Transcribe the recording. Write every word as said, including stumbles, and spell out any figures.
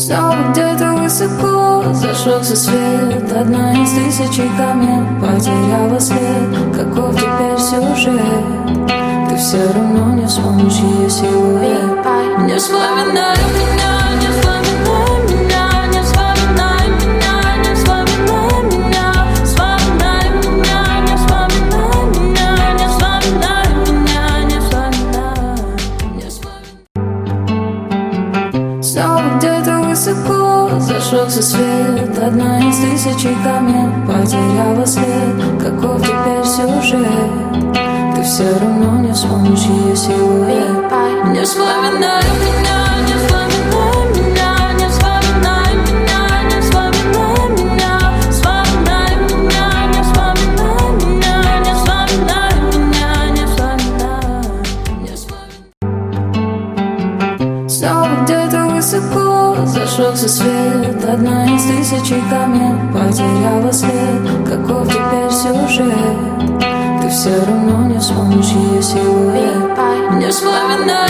Снова где-то высоко зажегся свет. Одна из тысячи комет потеряла след. Каков теперь сюжет? Ты все равно не вспомнишь ее силуэт. Не вспоминай меня, не вспоминай меня, не вспоминай меня, не вспоминай меня, вспоминай меня, не вспоминай меня, не вспоминай меня, не вспоминай, не вспоминай. Снова где-то высоко зажегся свет. Одна из тысячи комет потеряла след. Каков теперь сюжет? Ты все равно не вспомнишь ее силуэт. Не вспоминай меня, не вспоминай меня, не вспоминай меня, не вспоминай меня, вспоминай меня, не вспоминай меня, не вспоминай меня, не вспоминай, не вспоминай. Снова где-то высоко зажегся свет. Одна из тысячи комет потеряла след. Каков теперь сюжет? Ты все равно не вспомнишь ее силуэт. Не вспоминай.